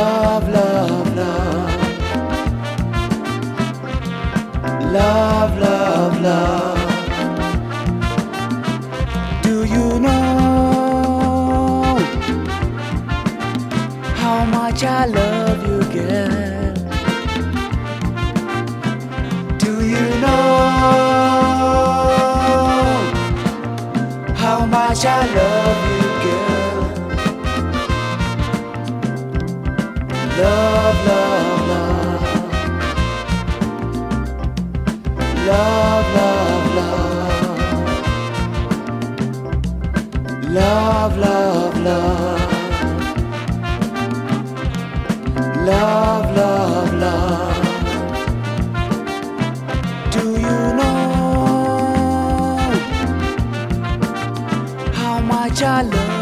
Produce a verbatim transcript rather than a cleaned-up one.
Love, love, love. Love, love, love. Do you know how much I love you, girl? Do you know how much I love you, girl? Love, love, love. Love, love, love. Love, love, love. Love, love, love. Do you know how much I love